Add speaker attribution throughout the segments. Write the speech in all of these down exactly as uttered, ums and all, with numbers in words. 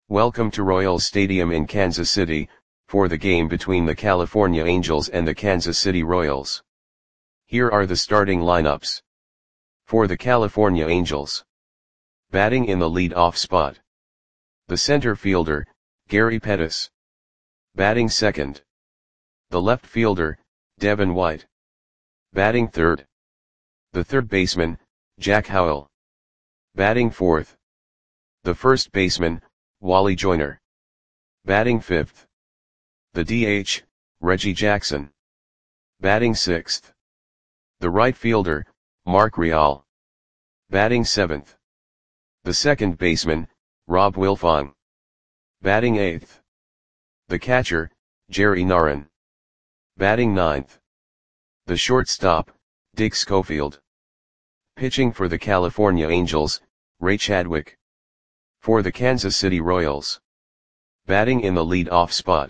Speaker 1: Welcome to Royals Stadium in Kansas City, for the game between the California Angels and the Kansas City Royals. Here are the starting lineups. For the California Angels. Batting in the lead-off spot. The center fielder, Gary Pettis. Batting second. The left fielder, Devin White. Batting third. The third baseman, Jack Howell. Batting fourth. The first baseman, Wally Joyner. Batting fifth. The D H, Reggie Jackson. Batting sixth. The right fielder, Mark Real. Batting seventh. The second baseman, Rob Wilfong. Batting eighth. The catcher, Jerry Narron. Batting ninth. The shortstop, Dick Schofield. Pitching for the California Angels, Ray Chadwick. For the Kansas City Royals. Batting in the lead-off spot.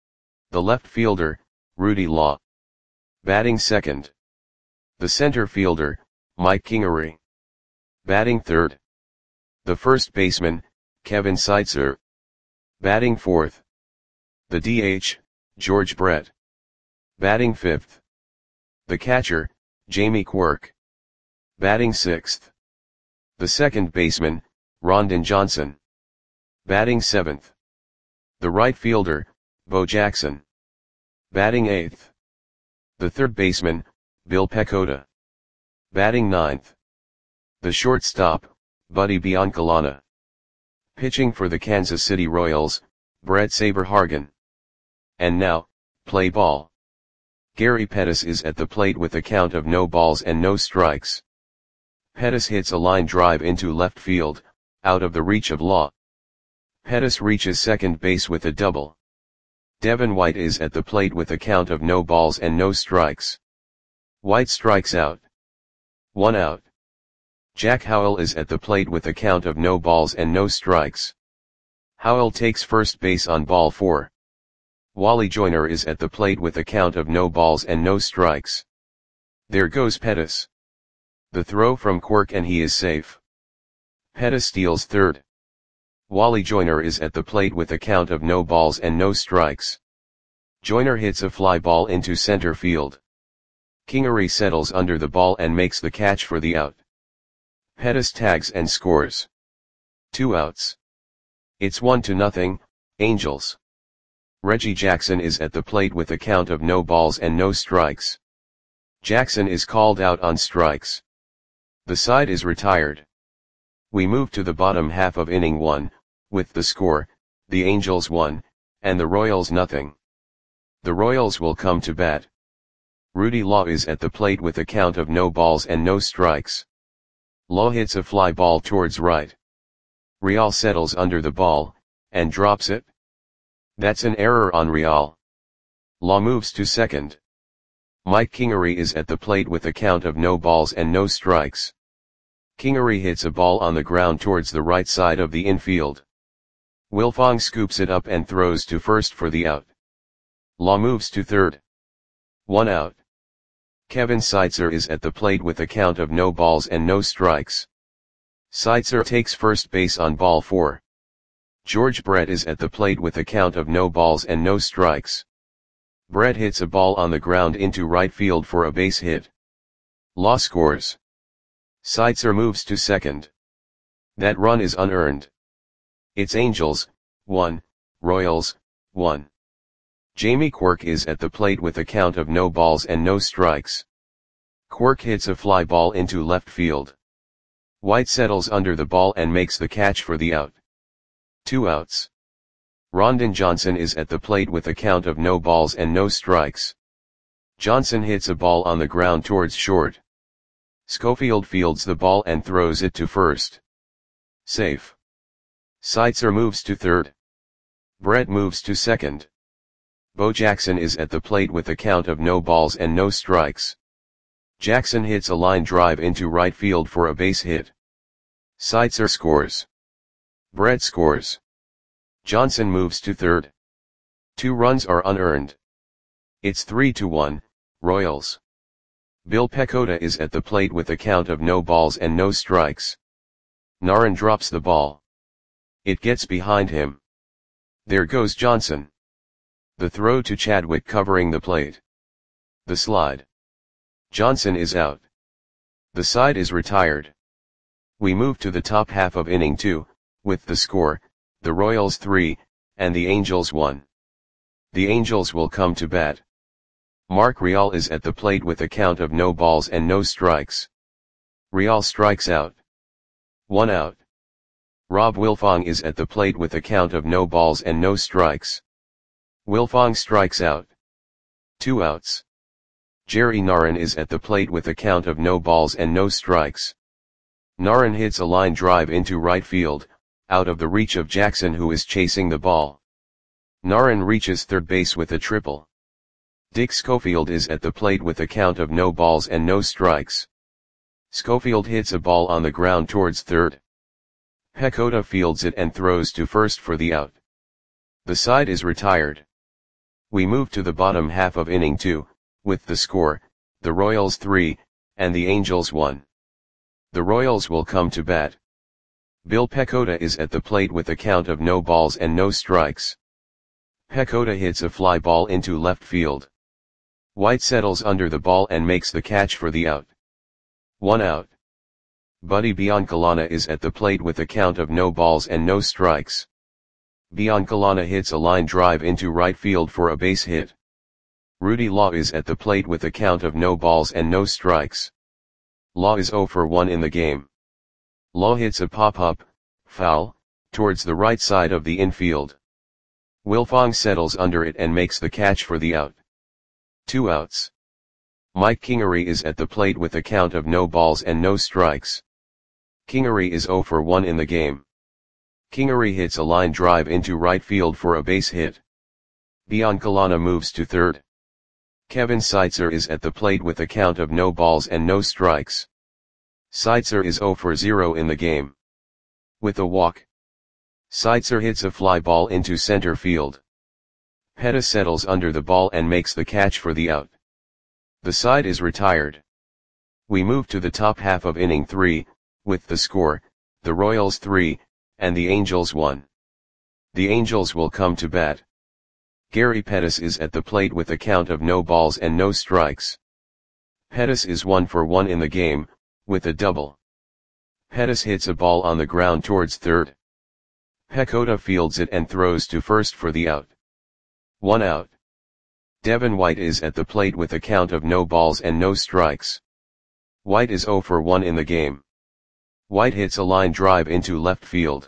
Speaker 1: The left fielder, Rudy Law. Batting second. The center fielder, Mike Kingery. Batting third. The first baseman, Kevin Seitzer. Batting fourth. The D H, George Brett. Batting fifth. The catcher, Jamie Quirk. Batting sixth. The second baseman, Rondon Johnson. Batting seventh. The right fielder, Bo Jackson. Batting eighth. The third baseman, Bill Pecota. Batting ninth. The shortstop, Buddy Biancalana. Pitching for the Kansas City Royals, Brett Saberhagen. And now, play ball. Gary Pettis is at the plate with a count of no balls and no strikes. Pettis hits a line drive into left field, out of the reach of Law. Pettis reaches second base with a double. Devin White is at the plate with a count of no balls and no strikes. White strikes out. One out. Jack Howell is at the plate with a count of no balls and no strikes. Howell takes first base on ball four. Wally Joyner is at the plate with a count of no balls and no strikes. There goes Pettis. The throw from Quirk and he is safe. Pettis steals third. Wally Joyner is at the plate with a count of no balls and no strikes. Joyner hits a fly ball into center field. Kingery settles under the ball and makes the catch for the out. Pettis tags and scores. Two outs. It's one to nothing, Angels. Reggie Jackson is at the plate with a count of no balls and no strikes. Jackson is called out on strikes. The side is retired. We move to the bottom half of inning one, with the score, the Angels one, and the Royals nothing. The Royals will come to bat. Rudy Law is at the plate with a count of no balls and no strikes. Law hits a fly ball towards right. Real settles under the ball, and drops it. That's an error on Real. Law moves to second. Mike Kingery is at the plate with a count of no balls and no strikes. Kingery hits a ball on the ground towards the right side of the infield. Wilfong scoops it up and throws to first for the out. Law moves to third. One out. Kevin Seitzer is at the plate with a count of no balls and no strikes. Seitzer takes first base on ball four. George Brett is at the plate with a count of no balls and no strikes. Brett hits a ball on the ground into right field for a base hit. Law scores. Seitzer moves to second. That run is unearned. It's Angels, one, Royals, one. Jamie Quirk is at the plate with a count of no balls and no strikes. Quirk hits a fly ball into left field. White settles under the ball and makes the catch for the out. Two outs. Rondon Johnson is at the plate with a count of no balls and no strikes. Johnson hits a ball on the ground towards short. Schofield fields the ball and throws it to first. Safe. Seitzer moves to third. Brett moves to second. Bo Jackson is at the plate with a count of no balls and no strikes. Jackson hits a line drive into right field for a base hit. Seitzer scores. Brett scores. Johnson moves to third. Two runs are unearned. It's three to one, Royals. Bill Pecota is at the plate with a count of no balls and no strikes. Narron drops the ball. It gets behind him. There goes Johnson. The throw to Chadwick covering the plate. The slide. Johnson is out. The side is retired. We move to the top half of inning two, with the score, the Royals three, and the Angels one. The Angels will come to bat. Mark Real is at the plate with a count of no balls and no strikes. Real strikes out. One out. Rob Wilfong is at the plate with a count of no balls and no strikes. Wilfong strikes out. Two outs. Jerry Narron is at the plate with a count of no balls and no strikes. Narron hits a line drive into right field, out of the reach of Jackson, who is chasing the ball. Narron reaches third base with a triple. Dick Schofield is at the plate with a count of no balls and no strikes. Schofield hits a ball on the ground towards third. Pecota fields it and throws to first for the out. The side is retired. We move to the bottom half of inning two, with the score, the Royals three, and the Angels one. The Royals will come to bat. Bill Pecota is at the plate with a count of no balls and no strikes. Pecota hits a fly ball into left field. White settles under the ball and makes the catch for the out. One out. Buddy Biancalana is at the plate with a count of no balls and no strikes. Biancalana hits a line drive into right field for a base hit. Rudy Law is at the plate with a count of no balls and no strikes. Law is oh for one in the game. Law hits a pop-up, foul, towards the right side of the infield. Wilfong settles under it and makes the catch for the out. Two outs. Mike Kingery is at the plate with a count of no balls and no strikes. Kingery is oh for one in the game. Kingery hits a line drive into right field for a base hit. Biancalana moves to third. Kevin Seitzer is at the plate with a count of no balls and no strikes. Seitzer is oh for zero in the game. With a walk. Seitzer hits a fly ball into center field. Pettis settles under the ball and makes the catch for the out. The side is retired. We move to the top half of inning three, with the score, the Royals three, and the Angels one. The Angels will come to bat. Gary Pettis is at the plate with a count of no balls and no strikes. Pettis is one for one in the game, with a double. Pettis hits a ball on the ground towards third. Pecota fields it and throws to first for the out. One out. Devin White is at the plate with a count of no balls and no strikes. White is oh for one in the game. White hits a line drive into left field.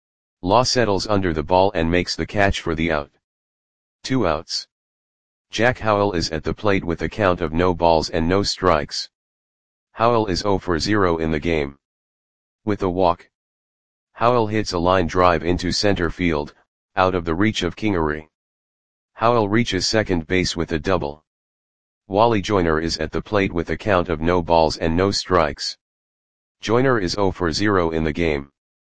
Speaker 1: Law settles under the ball and makes the catch for the out. Two outs. Jack Howell is at the plate with a count of no balls and no strikes. Howell is oh for zero in the game. With a walk. Howell hits a line drive into center field, out of the reach of Kingery. Howell reaches second base with a double. Wally Joyner is at the plate with a count of no balls and no strikes. Joyner is oh for zero in the game.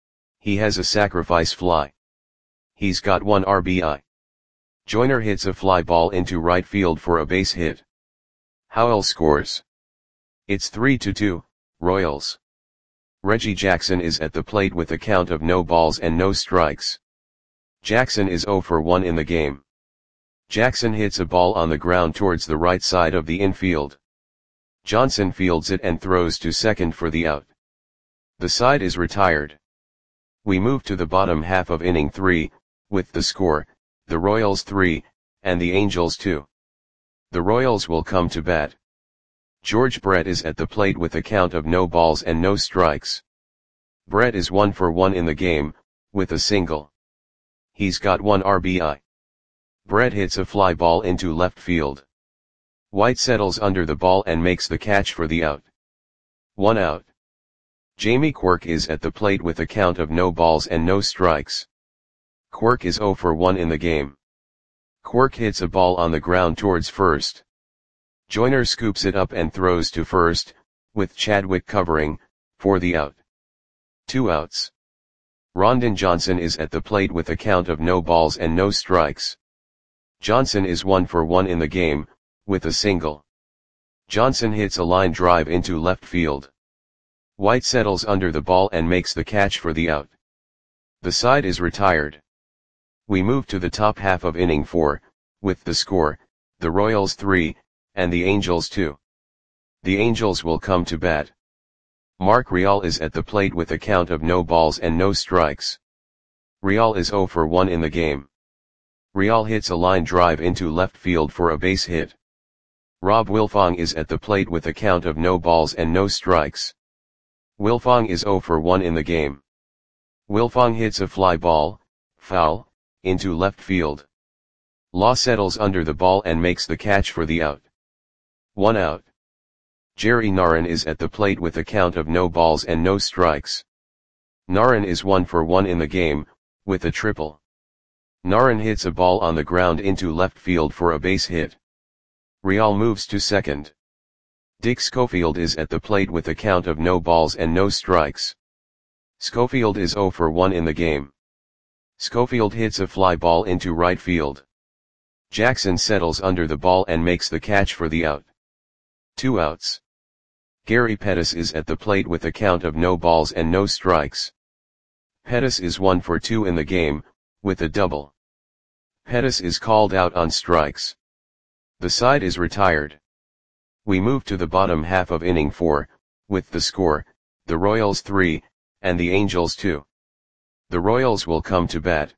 Speaker 1: He has a sacrifice fly. He's got one R B I. Joyner hits a fly ball into right field for a base hit. Howell scores. It's three to two, Royals. Reggie Jackson is at the plate with a count of no balls and no strikes. Jackson is oh for one in the game. Jackson hits a ball on the ground towards the right side of the infield. Johnson fields it and throws to second for the out. The side is retired. We move to the bottom half of inning three, with the score, the Royals three, and the Angels two. The Royals will come to bat. George Brett is at the plate with a count of no balls and no strikes. Brett is one for one in the game, with a single. He's got one R B I. Brett hits a fly ball into left field. White settles under the ball and makes the catch for the out. One out. Jamie Quirk is at the plate with a count of no balls and no strikes. Quirk is oh for one in the game. Quirk hits a ball on the ground towards first. Joyner scoops it up and throws to first, with Chadwick covering, for the out. Two outs. Rondon Johnson is at the plate with a count of no balls and no strikes. Johnson is one for one in the game, with a single. Johnson hits a line drive into left field. White settles under the ball and makes the catch for the out. The side is retired. We move to the top half of inning four, with the score, the Royals three, and the Angels two. The Angels will come to bat. Mark Real is at the plate with a count of no balls and no strikes. Real is zero for one in the game. Real hits a line drive into left field for a base hit. Rob Wilfong is at the plate with a count of no balls and no strikes. Wilfong is zero for one in the game. Wilfong hits a fly ball, foul, into left field. Law settles under the ball and makes the catch for the out. One out. Jerry Narron is at the plate with a count of no balls and no strikes. Narron is one for one in the game, with a triple. Narron hits a ball on the ground into left field for a base hit. Real moves to second. Dick Schofield is at the plate with a count of no balls and no strikes. Schofield is zero for one in the game. Schofield hits a fly ball into right field. Jackson settles under the ball and makes the catch for the out. Two outs. Gary Pettis is at the plate with a count of no balls and no strikes. Pettis is one for two in the game, with a double. Pettis is called out on strikes. The side is retired. We move to the bottom half of inning four, with the score, the Royals three, and the Angels two. The Royals will come to bat.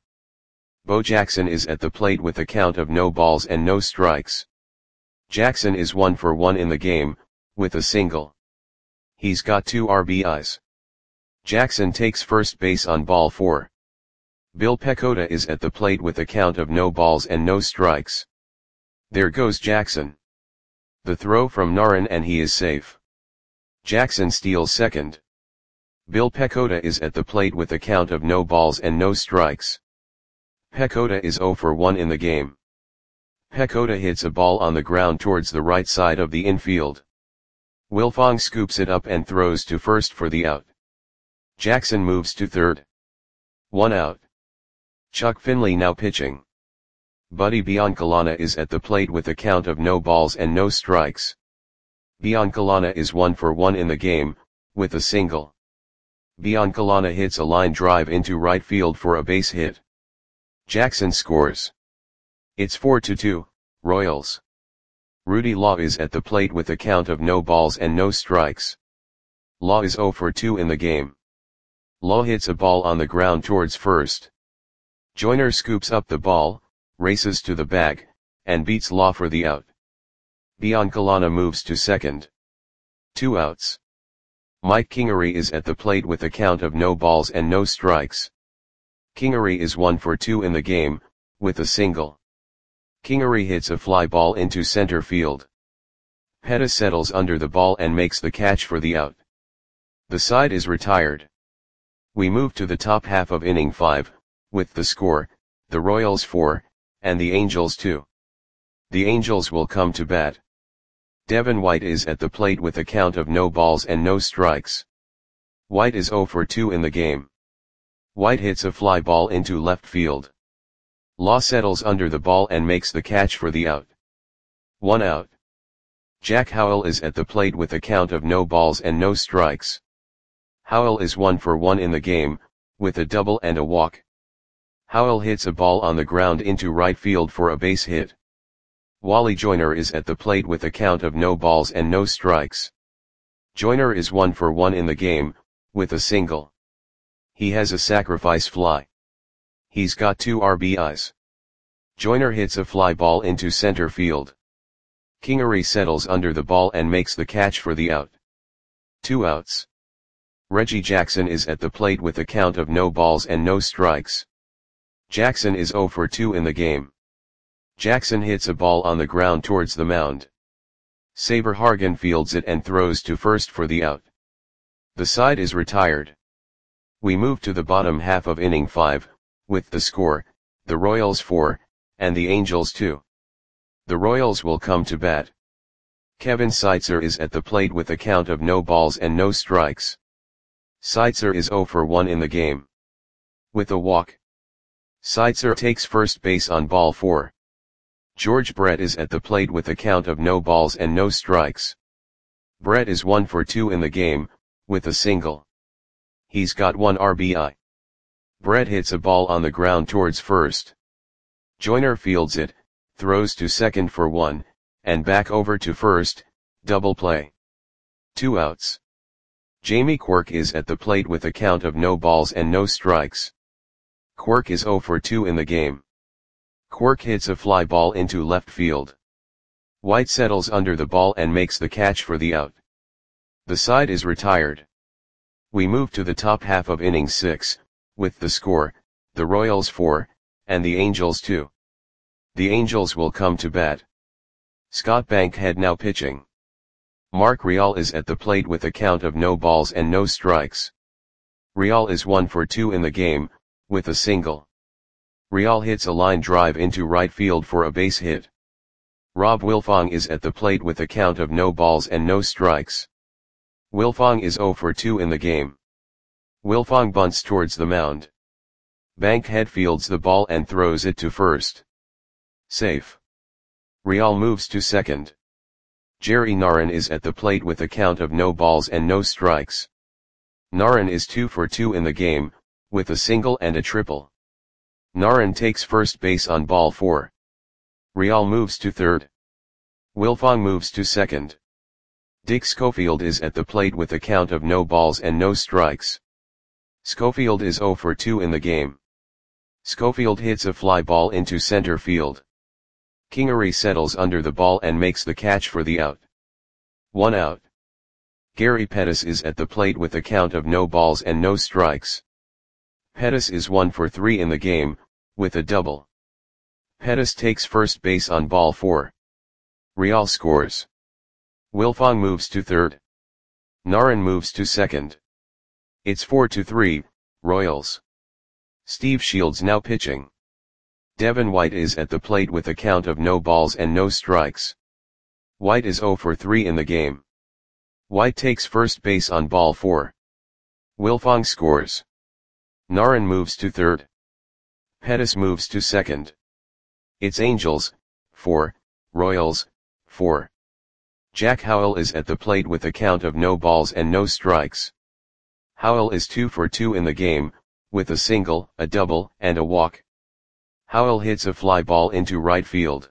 Speaker 1: Bo Jackson is at the plate with a count of no balls and no strikes. Jackson is one for one in the game, with a single. He's got two R B Is. Jackson takes first base on ball four. Bill Pecota is at the plate with a count of no balls and no strikes. There goes Jackson. The throw from Narron and he is safe. Jackson steals second. Bill Pecota is at the plate with a count of no balls and no strikes. Pecota is zero for one in the game. Pecota hits a ball on the ground towards the right side of the infield. Wilfong scoops it up and throws to first for the out. Jackson moves to third. One out. Chuck Finley now pitching. Buddy Biancalana is at the plate with a count of no balls and no strikes. Biancalana is one for one in the game, with a single. Biancalana hits a line drive into right field for a base hit. Jackson scores. It's four to two, Royals. Rudy Law is at the plate with a count of no balls and no strikes. Law is zero for two in the game. Law hits a ball on the ground towards first. Joyner scoops up the ball, races to the bag, and beats Law for the out. Biancalana moves to second. Two outs. Mike Kingery is at the plate with a count of no balls and no strikes. Kingery is one for two in the game, with a single. Kingery hits a fly ball into center field. Pettis settles under the ball and makes the catch for the out. The side is retired. We move to the top half of inning five, with the score, the Royals four, and the Angels two. The Angels will come to bat. Devin White is at the plate with a count of no balls and no strikes. White is zero for two in the game. White hits a fly ball into left field. Law settles under the ball and makes the catch for the out. One out. Jack Howell is at the plate with a count of no balls and no strikes. Howell is one for one in the game, with a double and a walk. Howell hits a ball on the ground into right field for a base hit. Wally Joyner is at the plate with a count of no balls and no strikes. Joyner is one for one in the game, with a single. He has a sacrifice fly. He's got two R B Is. Joyner hits a fly ball into center field. Kingery settles under the ball and makes the catch for the out. Two outs. Reggie Jackson is at the plate with a count of no balls and no strikes. Jackson is zero for two in the game. Jackson hits a ball on the ground towards the mound. Saber Hargan fields it and throws to first for the out. The side is retired. We move to the bottom half of inning five, with the score, the Royals four, and the Angels two. The Royals will come to bat. Kevin Seitzer is at the plate with a count of no balls and no strikes. Seitzer is zero for one in the game. With a walk. Seitzer takes first base on ball four. George Brett is at the plate with a count of no balls and no strikes. Brett is one for two in the game, with a single. He's got one R B I. Brett hits a ball on the ground towards first. Joyner fields it, throws to second for one, and back over to first, double play. Two outs. Jamie Quirk is at the plate with a count of no balls and no strikes. Quirk is oh for two in the game. Quirk hits a fly ball into left field. White settles under the ball and makes the catch for the out. The side is retired. We move to the top half of inning six, with the score, the Royals four, and the Angels two. The Angels will come to bat. Scott Bankhead now pitching. Mark Real is at the plate with a count of no balls and no strikes. Real is one for two in the game, with a single. Real hits a line drive into right field for a base hit. Rob Wilfong is at the plate with a count of no balls and no strikes. Wilfong is oh for two in the game. Wilfong bunts towards the mound. Bankhead fields the ball and throws it to first. Safe. Real moves to second. Jerry Narron is at the plate with a count of no balls and no strikes. Narron is two for two in the game, with a single and a triple. Narron takes first base on ball four. Real moves to third. Wilfong moves to second. Dick Schofield is at the plate with a count of no balls and no strikes. Schofield is oh for two in the game. Schofield hits a fly ball into center field. Kingery settles under the ball and makes the catch for the out. One out. Gary Pettis is at the plate with a count of no balls and no strikes. Pettis is one for three in the game, with a double. Pettis takes first base on ball four. Real scores. Wilfong moves to third. Narron moves to second. It's four to three, Royals. Steve Shields now pitching. Devin White is at the plate with a count of no balls and no strikes. White is oh for three in the game. White takes first base on ball four. Wilfong scores. Narron moves to third. Pettis moves to second. It's Angels, four, Royals, four. Jack Howell is at the plate with a count of no balls and no strikes. Howell is two for two in the game, with a single, a double, and a walk. Howell hits a fly ball into right field.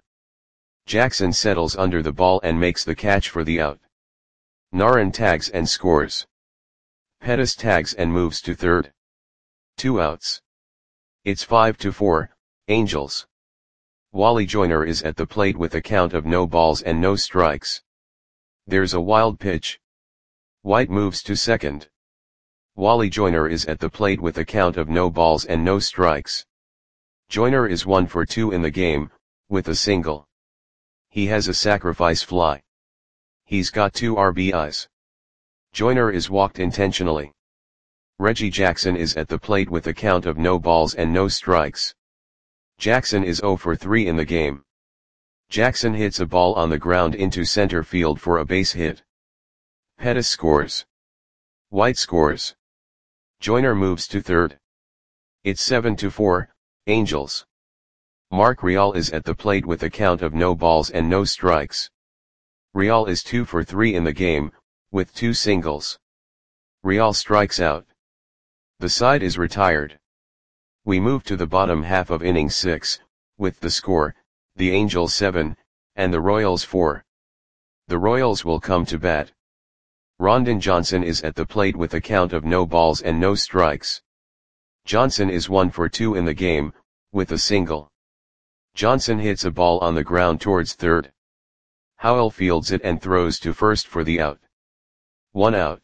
Speaker 1: Jackson settles under the ball and makes the catch for the out. Narron tags and scores. Pettis tags and moves to third. Two outs. It's five to four, Angels. Wally Joyner is at the plate with a count of no balls and no strikes. There's a wild pitch. White moves to second. Wally Joyner is at the plate with a count of no balls and no strikes. Joyner is one for two in the game, with a single. He has a sacrifice fly. He's got two R B Is. Joyner is walked intentionally. Reggie Jackson is at the plate with a count of no balls and no strikes. Jackson is oh for three in the game. Jackson hits a ball on the ground into center field for a base hit. Pettis scores. White scores. Joyner moves to third. It's seven to four, Angels. Mark Real is at the plate with a count of no balls and no strikes. Real is two for three in the game, with two singles. Real strikes out. The side is retired. We move to the bottom half of inning six, with the score, the Angels seven, and the Royals four. The Royals will come to bat. Rondon Johnson is at the plate with a count of no balls and no strikes. Johnson is one for two in the game, with a single. Johnson hits a ball on the ground towards third. Howell fields it and throws to first for the out. One out.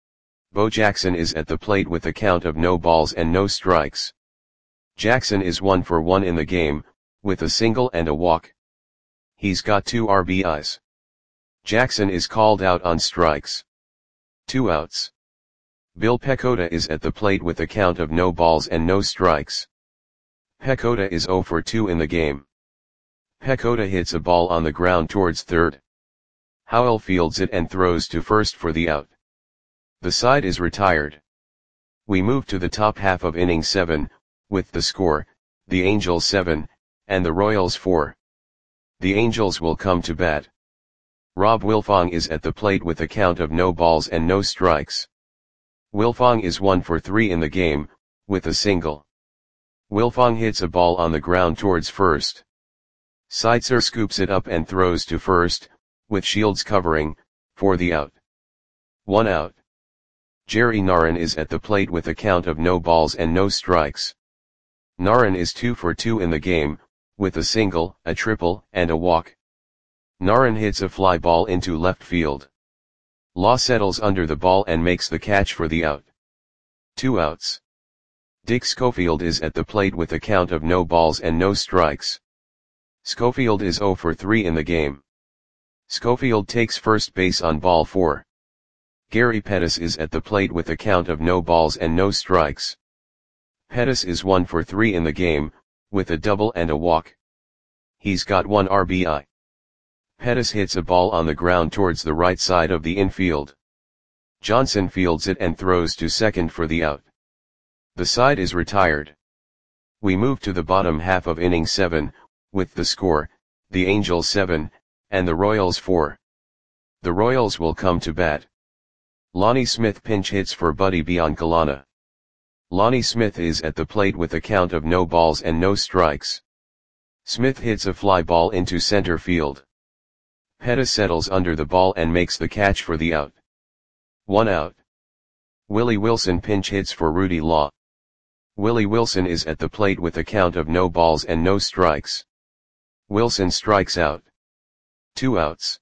Speaker 1: Bo Jackson is at the plate with a count of no balls and no strikes. Jackson is one for one in the game, with a single and a walk. He's got two R B Is. Jackson is called out on strikes. Two outs. Bill Pecota is at the plate with a count of no balls and no strikes. Pecota is oh for two in the game. Pecota hits a ball on the ground towards third. Howell fields it and throws to first for the out. The side is retired. We move to the top half of inning seven, with the score, the Angels seven, and the Royals four. The Angels will come to bat. Rob Wilfong is at the plate with a count of no balls and no strikes. Wilfong is one for three in the game, with a single. Wilfong hits a ball on the ground towards first. Seitzer scoops it up and throws to first, with Shields covering, for the out. One out. Jerry Narron is at the plate with a count of no balls and no strikes. Narron is two for two in the game, with a single, a triple, and a walk. Narron hits a fly ball into left field. Law settles under the ball and makes the catch for the out. Two outs. Dick Schofield is at the plate with a count of no balls and no strikes. Schofield is zero for three in the game. Schofield takes first base on ball four. Gary Pettis is at the plate with a count of no balls and no strikes. Pettis is one for three in the game, with a double and a walk. He's got one R B I. Pettis hits a ball on the ground towards the right side of the infield. Johnson fields it and throws to second for the out. The side is retired. We move to the bottom half of inning seven, with the score, the Angels seven, and the Royals four. The Royals will come to bat. Lonnie Smith pinch hits for Buddy Biancalana. Lonnie Smith is at the plate with a count of no balls and no strikes. Smith hits a fly ball into center field. Pettis settles under the ball and makes the catch for the out. One out. Willie Wilson pinch hits for Rudy Law. Willie Wilson is at the plate with a count of no balls and no strikes. Wilson strikes out. Two outs.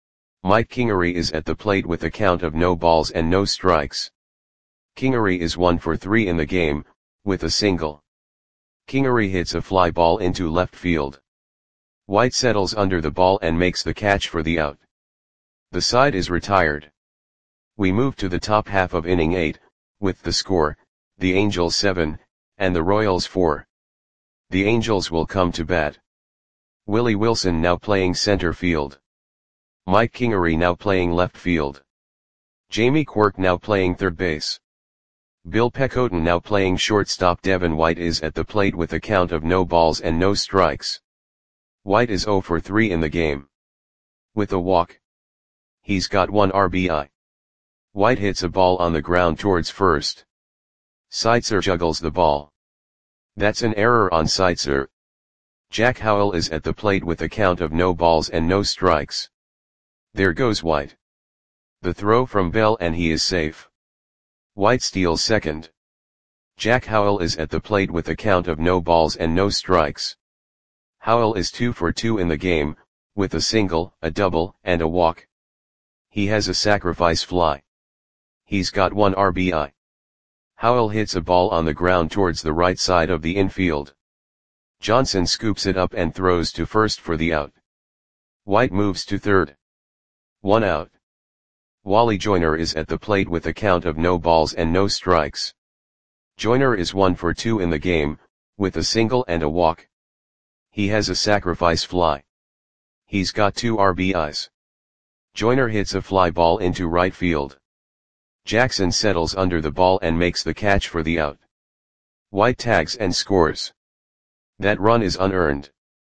Speaker 1: Mike Kingery is at the plate with a count of no balls and no strikes. Kingery is one for three in the game, with a single. Kingery hits a fly ball into left field. White settles under the ball and makes the catch for the out. The side is retired. We move to the top half of inning eight, with the score, the Angels seven, and the Royals four. The Angels will come to bat. Willie Wilson now playing center field. Mike Kingery now playing left field. Jamie Quirk now playing third base. Bill Pecoten now playing shortstop. Devin White is at the plate with a count of no balls and no strikes. White is zero for three in the game. With a walk. He's got one R B I. White hits a ball on the ground towards first. Seitzer juggles the ball. That's an error on Seitzer. Jack Howell is at the plate with a count of no balls and no strikes. There goes White. The throw from Bell and he is safe. White steals second. Jack Howell is at the plate with a count of no balls and no strikes. Howell is two for two in the game, with a single, a double, and a walk. He has a sacrifice fly. He's got one R B I. Howell hits a ball on the ground towards the right side of the infield. Johnson scoops it up and throws to first for the out. White moves to third. One out. Wally Joyner is at the plate with a count of no balls and no strikes. Joyner is one for two in the game, with a single and a walk. He has a sacrifice fly. He's got two R B Is. Joyner hits a fly ball into right field. Jackson settles under the ball and makes the catch for the out. White tags and scores. That run is unearned.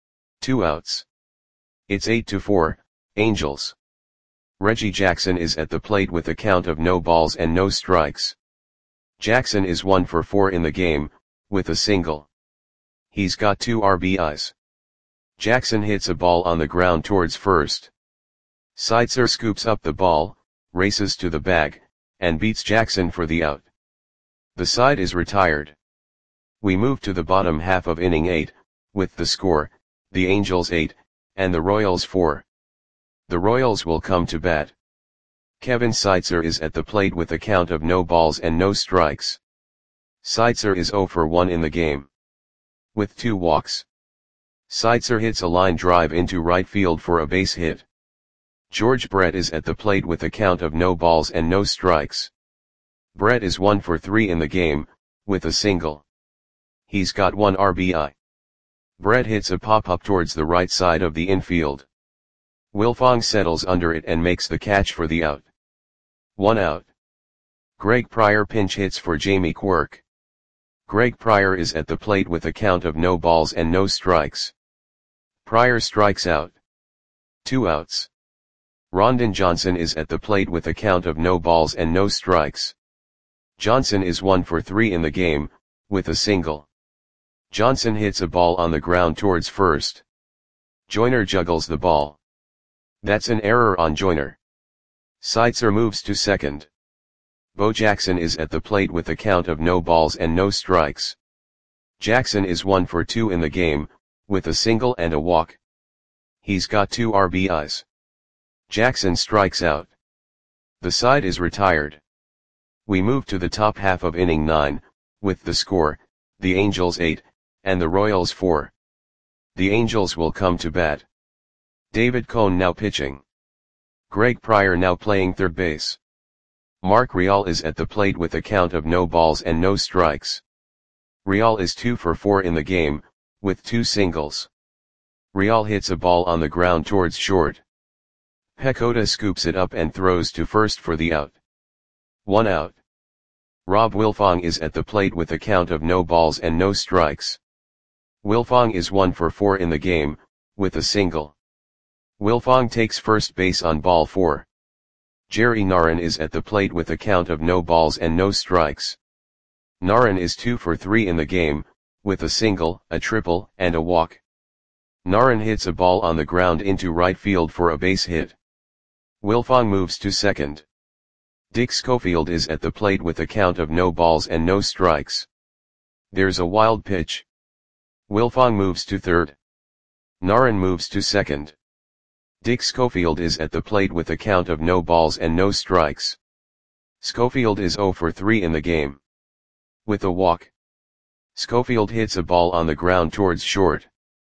Speaker 1: Two outs. It's eight to four, Angels. Reggie Jackson is at the plate with a count of no balls and no strikes. Jackson is one for four in the game, with a single. He's got two R B Is. Jackson hits a ball on the ground towards first. Seitzer scoops up the ball, races to the bag, and beats Jackson for the out. The side is retired. We move to the bottom half of inning eight, with the score, the Angels eight, and the Royals four. The Royals will come to bat. Kevin Seitzer is at the plate with a count of no balls and no strikes. Seitzer is zero for one in the game. With two walks. Seitzer hits a line drive into right field for a base hit. George Brett is at the plate with a count of no balls and no strikes. Brett is one for three in the game, with a single. He's got one R B I. Brett hits a pop-up towards the right side of the infield. Wilfong settles under it and makes the catch for the out. One out. Greg Pryor pinch hits for Jamie Quirk. Greg Pryor is at the plate with a count of no balls and no strikes. Pryor strikes out. Two outs. Rondon Johnson is at the plate with a count of no balls and no strikes. Johnson is one for three in the game, with a single. Johnson hits a ball on the ground towards first. Joyner juggles the ball. That's an error on Joyner. Seitzer moves to second. Bo Jackson is at the plate with a count of no balls and no strikes. Jackson is one for two in the game, with a single and a walk. He's got two R B Is. Jackson strikes out. The side is retired. We move to the top half of inning nine, with the score, the Angels eight, and the Royals four. The Angels will come to bat. David Cone now pitching. Greg Pryor now playing third base. Mark Real is at the plate with a count of no balls and no strikes. Real is two for four in the game, with two singles. Real hits a ball on the ground towards short. Pecota scoops it up and throws to first for the out. One out. Rob Wilfong is at the plate with a count of no balls and no strikes. Wilfong is one for four in the game, with a single. Wilfong takes first base on ball four. Jerry Narron is at the plate with a count of no balls and no strikes. Narron is two for three in the game, with a single, a triple, and a walk. Narron hits a ball on the ground into right field for a base hit. Wilfong moves to second. Dick Schofield is at the plate with a count of no balls and no strikes. There's a wild pitch. Wilfong moves to third. Narron moves to second. Dick Schofield is at the plate with a count of no balls and no strikes. Schofield is zero for three in the game. With a walk. Schofield hits a ball on the ground towards short.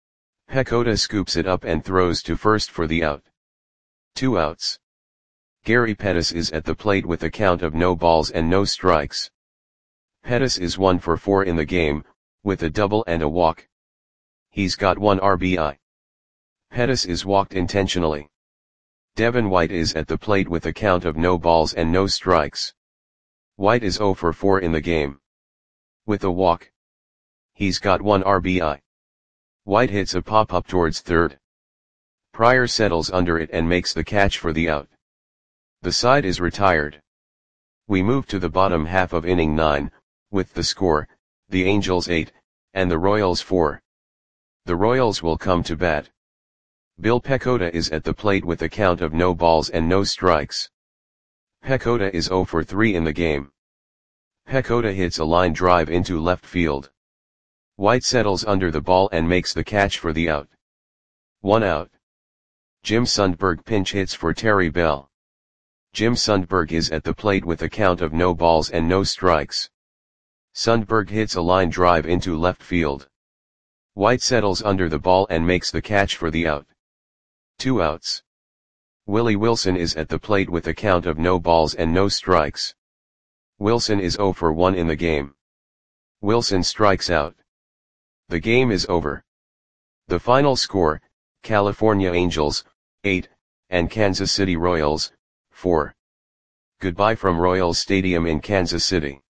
Speaker 1: Pecota scoops it up and throws to first for the out. Two outs. Gary Pettis is at the plate with a count of no balls and no strikes. Pettis is one for four in the game, with a double and a walk. He's got one R B I. Pettis is walked intentionally. Devin White is at the plate with a count of no balls and no strikes. White is zero for four in the game. With a walk. He's got one R B I. White hits a pop-up towards third. Pryor settles under it and makes the catch for the out. The side is retired. We move to the bottom half of inning nine, with the score, the Angels eight, and the Royals four. The Royals will come to bat. Bill Pecota is at the plate with a count of no balls and no strikes. Pecota is zero for three in the game. Pecota hits a line drive into left field. White settles under the ball and makes the catch for the out. One out. Jim Sundberg pinch hits for Terry Bell. Jim Sundberg is at the plate with a count of no balls and no strikes. Sundberg hits a line drive into left field. White settles under the ball and makes the catch for the out. Two outs. Willie Wilson is at the plate with a count of no balls and no strikes. Wilson is zero for one in the game. Wilson strikes out. The game is over. The final score, California Angels, eight, and Kansas City Royals, four. Goodbye from Royals Stadium in Kansas City.